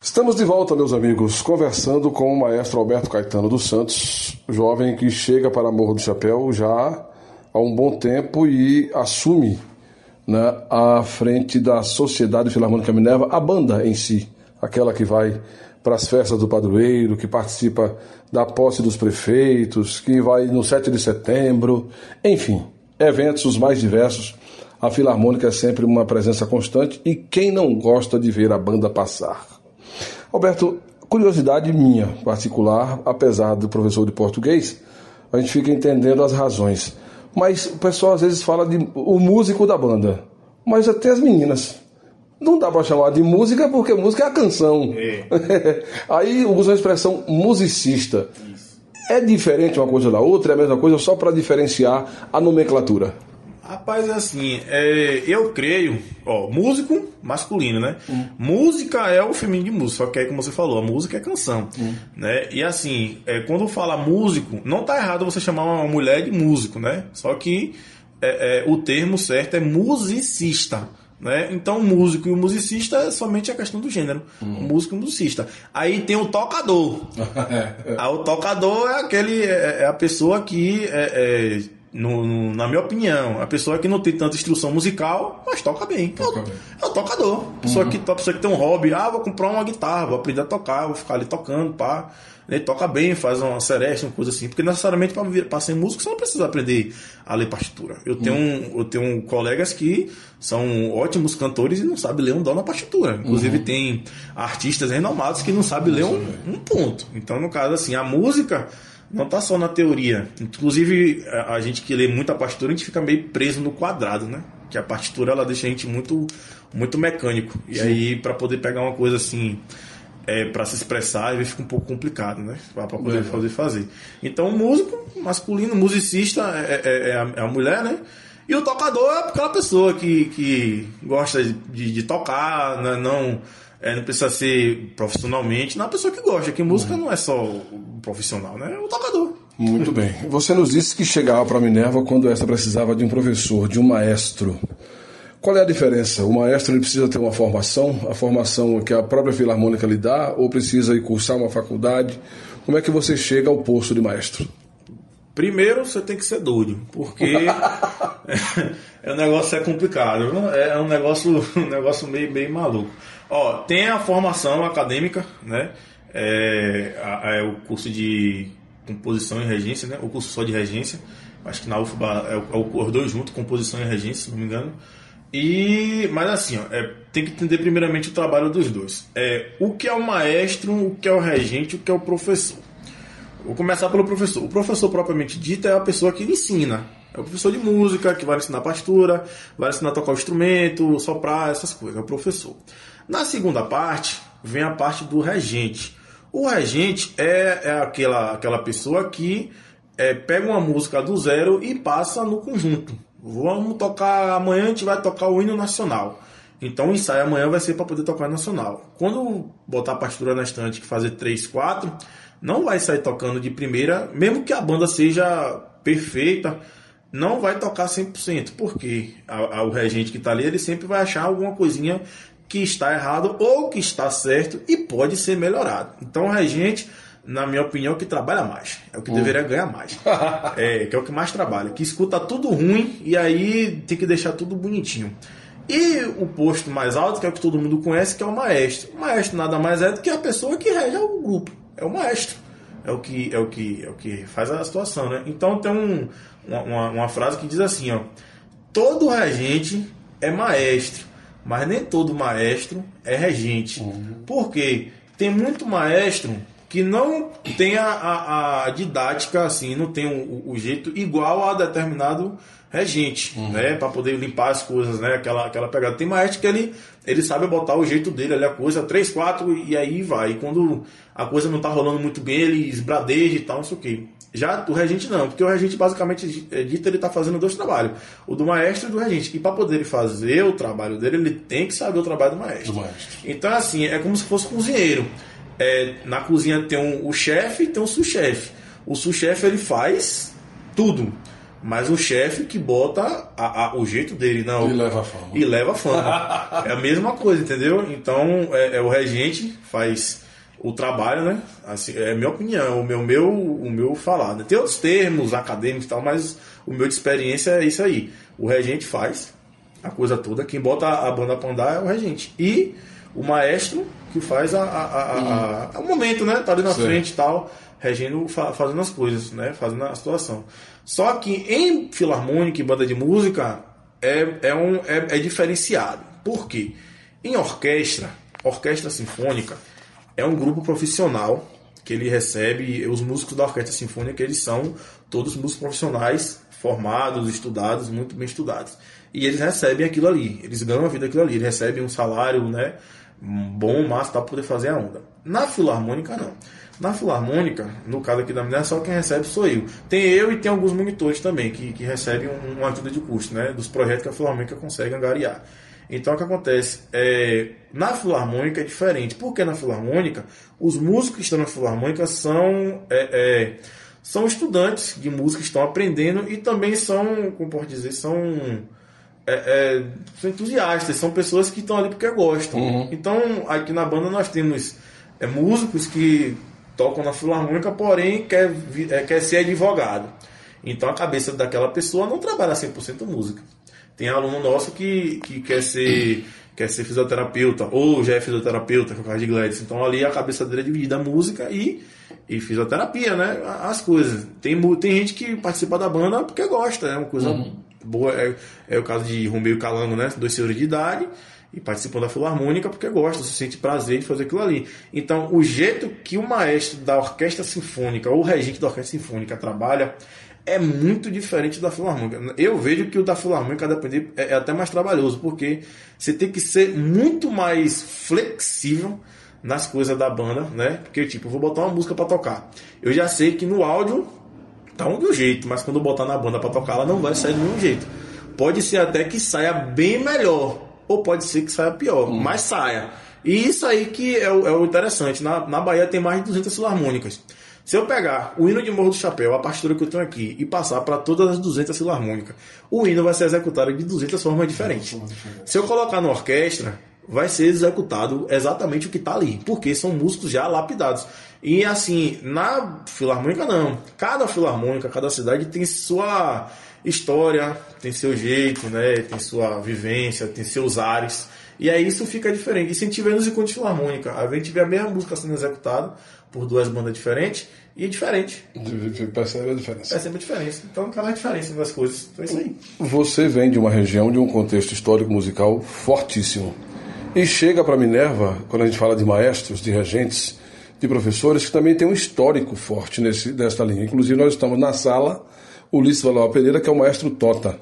Estamos de volta, meus amigos, conversando com o maestro Alberto Caetano dos Santos, jovem que chega para Morro do Chapéu já há um bom tempo e assume, né, à frente da Sociedade Filarmônica Minerva, a banda em si, aquela que vai para as festas do padroeiro, que participa da posse dos prefeitos, que vai no 7 de setembro, enfim, eventos os mais diversos. A Filarmônica é sempre uma presença constante e quem não gosta de ver a banda passar? Alberto, curiosidade minha particular, apesar do professor de português, a gente fica entendendo as razões. Mas o pessoal às vezes fala de o músico da banda, mas até as meninas. Não dá para chamar de música porque música é a canção. Aí usa a expressão musicista. Isso. É diferente uma coisa da outra? É a mesma coisa só para diferenciar a nomenclatura? Rapaz, assim, eu creio, músico masculino, né? Música é o feminino de música, só que aí, como você falou, a música é canção, né? E assim, quando fala músico, não tá errado você chamar uma mulher de músico, né? Só que o termo certo é musicista, né? Então, o músico e o musicista é somente a questão do gênero, o músico e o musicista. Aí tem o tocador. O tocador é a pessoa que na minha opinião, a pessoa que não tem tanta instrução musical, mas toca bem. É o tocador. A pessoa que tem um hobby, vou comprar uma guitarra, vou aprender a tocar, vou ficar ali tocando, pá. Ele toca bem, faz uma seresta, uma coisa assim. Porque necessariamente para ser músico você não precisa aprender a ler partitura. Eu tenho colegas que são ótimos cantores e não sabem ler um dó na partitura. Inclusive tem artistas renomados que não sabem ler um ponto. Então, no caso, assim, a música não está só na teoria. Inclusive, a gente que lê muito a partitura, a gente fica meio preso no quadrado, né? Que a partitura, ela deixa a gente muito, muito mecânico. E aí, para poder pegar uma coisa assim, para se expressar, aí fica um pouco complicado, né? Para poder fazer. Então, o músico masculino, musicista é a mulher, né? E o tocador é aquela pessoa que gosta de tocar, né? Não precisa ser profissionalmente, não é uma pessoa que gosta, que música não é só o profissional, né? É o tocador. Muito bem. Você nos disse que chegava para a Minerva quando essa precisava de um professor, de um maestro. Qual é a diferença? O maestro ele precisa ter uma formação, a formação que a própria Filarmônica lhe dá, ou precisa ir cursar uma faculdade? Como é que você chega ao posto de maestro? Primeiro, você tem que ser doido, porque o negócio é complicado, é um negócio meio maluco. Tem a formação acadêmica, né? O curso de composição e regência, né? O curso só de regência. Acho que na UFBA os dois juntos, composição e regência, se não me engano. Mas assim, tem que entender primeiramente o trabalho dos dois. O que é o maestro, o que é o regente, o que é o professor. Vou começar pelo professor. O professor propriamente dito é a pessoa que ensina. É o professor de música, que vai ensinar partitura, vai ensinar a tocar o instrumento, soprar, essas coisas. É o professor. Na segunda parte, vem a parte do regente. O regente é aquela pessoa que pega uma música do zero e passa no conjunto. Vamos tocar amanhã, a gente vai tocar o hino nacional. Então o ensaio amanhã vai ser para poder tocar nacional. Quando botar a partitura na estante, que fazer 3, 4, não vai sair tocando de primeira, mesmo que a banda seja perfeita, não vai tocar 100%. Porque o regente que está ali, ele sempre vai achar alguma coisinha que está errado ou que está certo e pode ser melhorado. Então o regente, na minha opinião, é o que trabalha mais. É o que deveria ganhar mais. Que é o que mais trabalha. Que escuta tudo ruim e aí tem que deixar tudo bonitinho. E o posto mais alto, que é o que todo mundo conhece, que é o maestro. O maestro nada mais é do que a pessoa que rege o grupo. É o maestro. É o que faz a situação, né? Então tem uma frase que diz assim, todo regente é maestro, mas nem todo maestro é regente. Por quê? Tem muito maestro que não tem a didática, assim, não tem o jeito igual a determinado regente, né? Para poder limpar as coisas, né? Aquela pegada. Tem maestro que ele sabe botar o jeito dele ali, a coisa, 3, 4, e aí vai. E quando a coisa não tá rolando muito bem, ele esbradeja e tal, não sei o quê. Já o regente não, porque o regente basicamente dito, ele tá fazendo 2 trabalhos, o do maestro e do regente. E para poder fazer o trabalho dele, ele tem que saber o trabalho do maestro. Então, assim, é como se fosse cozinheiro. Na cozinha tem o chefe e tem o sous-chefe. O sous-chefe ele faz tudo. Mas o chefe que bota o jeito dele, não. E leva a fama. E leva a fama. É a mesma coisa, entendeu? Então, o regente faz o trabalho, né? Assim, é a minha opinião, o meu falar. Né? Tem outros termos acadêmicos e tal, mas o meu de experiência é isso aí. O regente faz a coisa toda, quem bota a banda pra andar é o regente. E o maestro que faz o momento, né? Tá ali na frente e tal, regendo, fazendo as coisas, né? Fazendo a situação. Só que em filarmônica e banda de música é diferenciado. Por quê? Em orquestra sinfônica, é um grupo profissional que ele recebe, os músicos da orquestra sinfônica, eles são todos músicos profissionais, formados, estudados, muito bem estudados. E eles recebem aquilo ali, eles ganham a vida aquilo ali, eles recebem um salário, né, bom, massa, para poder fazer a onda. Na filarmônica, não. Na filarmônica, no caso aqui da minha, só quem recebe sou eu. Tem eu e tem alguns monitores também, que recebem uma ajuda de custo, né, dos projetos que a filarmônica consegue angariar. Então o que acontece? Na filarmônica é diferente. Porque na filarmônica, os músicos que estão na filarmônica são estudantes de música que estão aprendendo e também são, como posso dizer, são entusiastas, são pessoas que estão ali porque gostam. Uhum. Então aqui na banda nós temos músicos que tocam na filarmônica, porém quer ser advogado. Então a cabeça daquela pessoa não trabalha 100% música. Tem aluno nosso que quer ser fisioterapeuta, ou já é fisioterapeuta, que é o caso de Gladys. Então ali a cabeça dele é dividida música e fisioterapia, né? As coisas. Tem gente que participa da banda porque gosta, é uma coisa boa. É o caso de Romeu e Calango, né? 2 senhores de idade e participam da filarmônica porque gosta, se sente prazer de fazer aquilo ali. Então o jeito que o maestro da orquestra sinfônica ou o regente da orquestra sinfônica trabalha é muito diferente da filarmônica. Eu vejo que o da filarmônica, a depender, é até mais trabalhoso, porque você tem que ser muito mais flexível nas coisas da banda, né? Porque, tipo, eu vou botar uma música pra tocar. Eu já sei que no áudio tá de um jeito, mas quando eu botar na banda pra tocar, ela não vai sair do mesmo jeito. Pode ser até que saia bem melhor, ou pode ser que saia pior, mas saia. E isso aí que é o interessante. Na Bahia tem mais de 200 filarmônicas. Se eu pegar o hino de Morro do Chapéu, a partitura que eu tenho aqui, e passar para todas as 200 filarmônicas, o hino vai ser executado de 200 formas diferentes. Se eu colocar na orquestra, vai ser executado exatamente o que está ali, porque são músicos já lapidados. E assim, na filarmônica não. Cada filarmônica, cada cidade tem sua história, tem seu jeito, né? Tem sua vivência, tem seus ares. E aí isso fica diferente. E se a gente tiver nos encontros de filarmônica, a gente tiver a mesma música sendo executada por 2 bandas diferentes, e é diferente. Percebe a diferença. Percebe a diferença. Então, cada diferença das coisas. Então é isso aí. Você vem de uma região, de um contexto histórico-musical fortíssimo. E chega para Minerva, quando a gente fala de maestros, de regentes, de professores, que também tem um histórico forte nesta linha. Inclusive, nós estamos na sala, Ulisses Valois Pereira, que é o maestro Tota.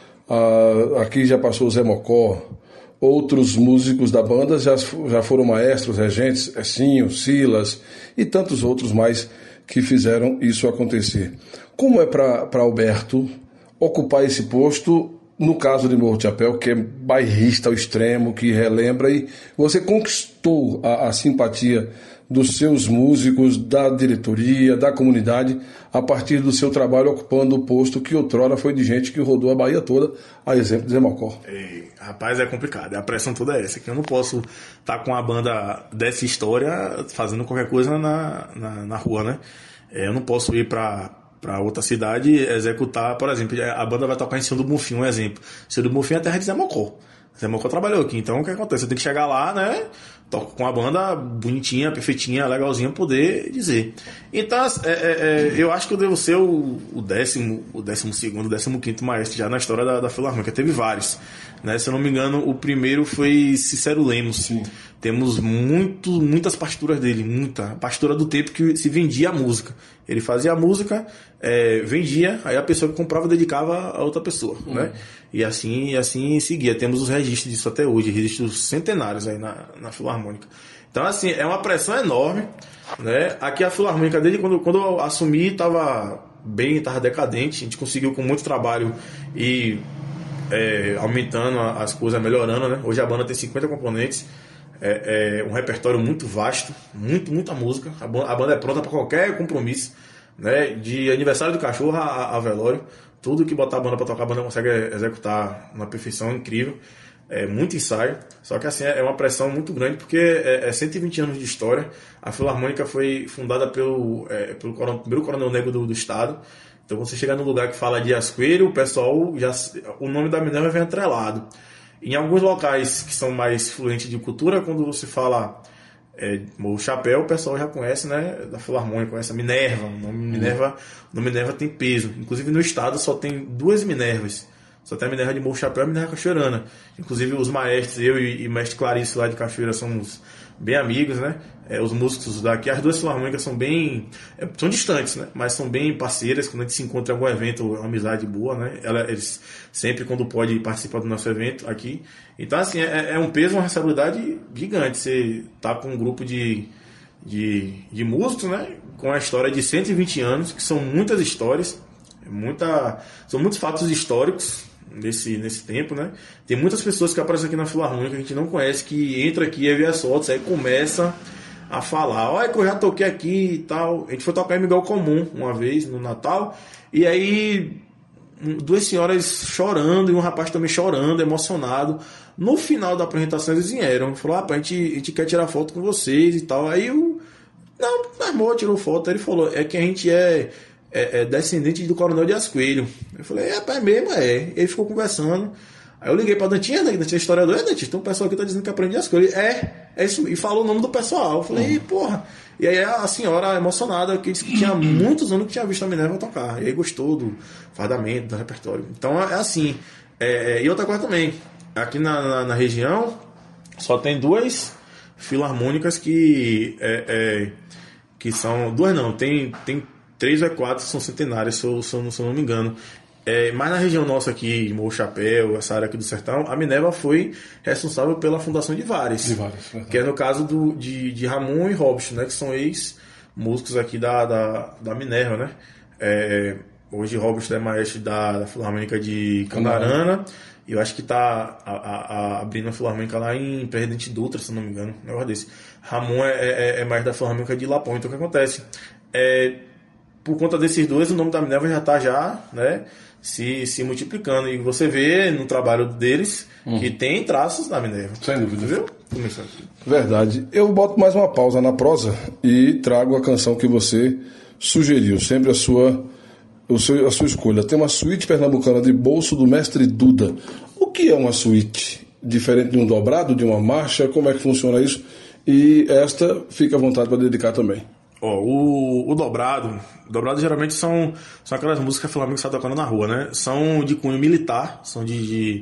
Aqui já passou o Zé Mocó. Outros músicos da banda já foram maestros, regentes, Essinho, Silas e tantos outros mais que fizeram isso acontecer. Como é para Alberto ocupar esse posto, no caso de Morro do Chapéu, que é bairrista ao extremo, que relembra, e você conquistou a simpatia dos seus músicos, da diretoria, da comunidade, a partir do seu trabalho ocupando o posto que outrora foi de gente que rodou a Bahia toda, a exemplo de Zé Mocó. Rapaz, é complicado, a pressão toda é essa, que eu não posso estar com a banda dessa história fazendo qualquer coisa na rua, né? Eu não posso ir para outra cidade executar, por exemplo, a banda vai tocar em Senhor do Bonfim, um exemplo. Senhor do Bonfim é a terra de Zé Mocó. Zé Mocó trabalhou aqui, então o que acontece? Eu tenho que chegar lá, né? Toco com a banda bonitinha, perfeitinha, legalzinha, poder dizer. Então, eu acho que eu devo ser o 12º, o 15º maestro já na história da Filarmônica. Teve vários, né? Se eu não me engano, o primeiro foi Cícero Lemos. Sim. Temos muitas partituras dele, muita. Partitura do tempo que se vendia a música. Ele fazia a música, vendia, aí a pessoa que comprava dedicava a outra pessoa, né? E assim seguia. Temos os registros disso até hoje, registros centenários aí na Filarmônica. Então, assim, é uma pressão enorme, né? Aqui a Filarmônica dele, quando eu assumi, estava decadente. A gente conseguiu com muito trabalho e aumentando as coisas, melhorando, né? Hoje a banda tem 50 componentes. Um repertório muito vasto, muita música. A banda é pronta para qualquer compromisso, né? De aniversário do cachorro a velório. Tudo que botar a banda pra tocar, a banda consegue executar uma perfeição incrível. É muito ensaio, só que assim é uma pressão muito grande, porque é 120 anos de história. A Filarmônica foi fundada pelo primeiro coronel negro do estado. Então você chega num lugar que fala de Dias Coelho, o pessoal o nome da Minerva vem atrelado. Em alguns locais que são mais fluentes de cultura, quando você fala o Chapéu, o pessoal já conhece, né, da Filarmônica, conhece a Minerva. O nome Minerva tem peso. Inclusive no estado só tem 2 Minervas. Só tem a Minerva de Morro Chapéu e a Minerva Cachoeirana. Inclusive os maestros, eu e o mestre Clarice lá de Cachoeira, somos bem amigos, né? Os músicos daqui, as 2 filarmônicas são bem... são distantes, né? Mas são bem parceiras. Quando a gente se encontra em algum evento, é uma amizade boa, né? Eles sempre, quando pode, participar do nosso evento aqui. Então, assim, é um peso, uma responsabilidade gigante. Você tá com um grupo de músicos, né? Com a história de 120 anos, que são muitas histórias. São muitos fatos históricos nesse tempo, né? Tem muitas pessoas que aparecem aqui na Filarmônica que a gente não conhece, que entra aqui e vê as fotos, aí começa a falar, olha que eu já toquei aqui e tal. A gente foi tocar em Miguel Comum uma vez no Natal, e aí 2 senhoras chorando e um rapaz também chorando, emocionado. No final da apresentação eles vieram, falaram, a gente quer tirar foto com vocês e tal. Aí meu irmão tirou foto, aí ele falou, é que a gente é descendente do coronel Dias Coelho. Eu falei, é mesmo, E ele ficou conversando. Aí eu liguei pra Dantinha, né? Dantinha historiador, Dantinha, tem um pessoal aqui que tá dizendo que aprende Dias Coelho. É isso. E falou o nome do pessoal. Eu falei, porra. E aí a senhora emocionada, que disse que tinha muitos anos que tinha visto a Minerva tocar. E aí gostou do fardamento, do repertório. Então é assim. E outra coisa também, aqui na região só tem 2 filarmônicas que são... 2 não, tem 3 ou 4 são centenárias, se eu não me engano. Mas na região nossa aqui, Morro Chapéu, essa área aqui do sertão, a Minerva foi responsável pela fundação de vários. Que é no caso de Ramon e Robson, né? Que são ex-músicos aqui da Minerva, né? Hoje Robson é maestro da Filarmônica de Candarana. E eu acho que tá abrindo a Filarmônica lá em Presidente Dutra, se não me engano. Um negócio desse. Ramon é maestro da Filarmônica de Lapão. Então o que acontece? Por conta desses 2, o nome da Minerva já está né, se multiplicando. E você vê no trabalho deles que tem traços da Minerva. Sem dúvida. Viu? Verdade. Eu boto mais uma pausa na prosa e trago a canção que você sugeriu. Sempre a sua escolha. Tem uma suíte pernambucana de bolso do mestre Duda. O que é uma suíte? Diferente de um dobrado, de uma marcha? Como é que funciona isso? E esta fica à vontade para dedicar também. O dobrado geralmente são aquelas músicas que a Filarmônica está tocando na rua, né? São de cunho militar, são de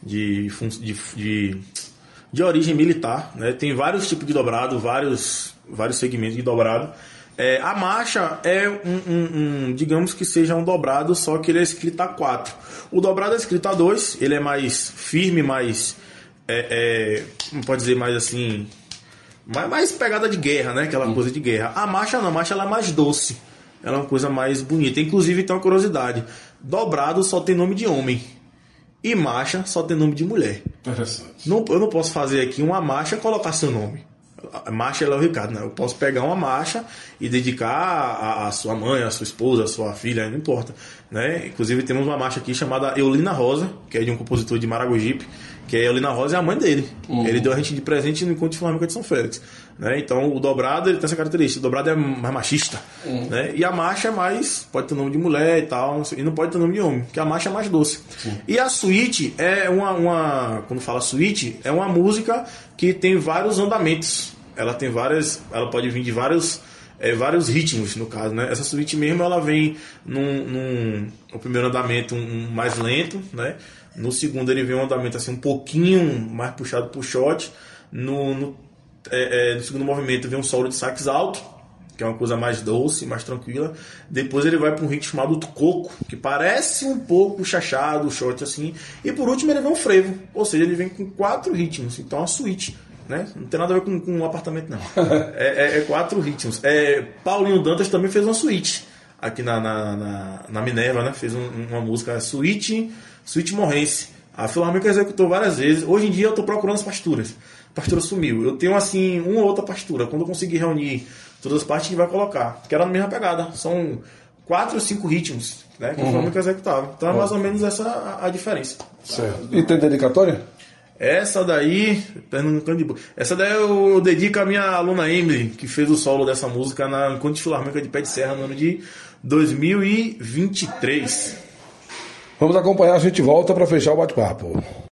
origem militar, né? Tem vários tipos de dobrado, vários segmentos de dobrado. A marcha é digamos que seja um dobrado, só que ele é escrito a 4. O dobrado é escrito a 2, ele é mais firme, mais não pode dizer mais assim, mais pegada de guerra, né? Aquela coisa de guerra. A marcha não, a marcha ela é mais doce. Ela é uma coisa mais bonita. Inclusive tem uma curiosidade. Dobrado só tem nome de homem. E marcha só tem nome de mulher. Interessante. Eu não posso fazer aqui uma marcha e colocar seu nome. A marcha é o Ricardo, né? Eu posso pegar uma marcha e dedicar a sua mãe, a sua esposa, a sua filha, não importa, né? Inclusive temos uma marcha aqui chamada Eulina Rosa, que é de um compositor de Maragogipe, que é Eulina Rosa é a mãe dele. Ele deu a gente de presente no Encontro de Filarmônica de São Félix, né? Então o dobrado ele tem essa característica. O dobrado é mais machista, né? E a marcha é mais, pode ter nome de mulher e tal, e não pode ter nome de homem, porque a marcha é mais doce. E a suíte é quando fala suíte, é uma música que tem vários andamentos. Ela pode vir de vários ritmos, no caso, né? Essa suíte mesmo, ela vem no primeiro andamento mais lento, né? No segundo ele vem um andamento assim um pouquinho mais puxado pro shot. No segundo movimento vem um solo de sax alto, que é uma coisa mais doce, mais tranquila. Depois ele vai para um ritmo chamado coco, que parece um pouco chachado, shot assim. E por último ele vem um frevo, ou seja, ele vem com 4 ritmos. Então é uma suíte, né? Não tem nada a ver com um apartamento, não. 4 ritmos. Paulinho Dantas também fez uma suíte aqui na Minerva, né? Fez uma música suíte morrense. A Filarmônica executou várias vezes. Hoje em dia eu estou procurando as partituras. A partitura sumiu. Eu tenho assim uma ou outra partitura. Quando eu conseguir reunir todas as partes, a gente vai colocar. Que era na mesma pegada. São 4 ou 5 ritmos, né? Que foi a única executável. Então é mais ou menos essa a diferença. Certo. E tem dedicatória? Essa daí, essa daí eu dedico à minha aluna Emily, que fez o solo dessa música na Conde Filarmônica de Pé de Serra no ano de 2023. Vamos acompanhar, a gente volta para fechar o bate-papo.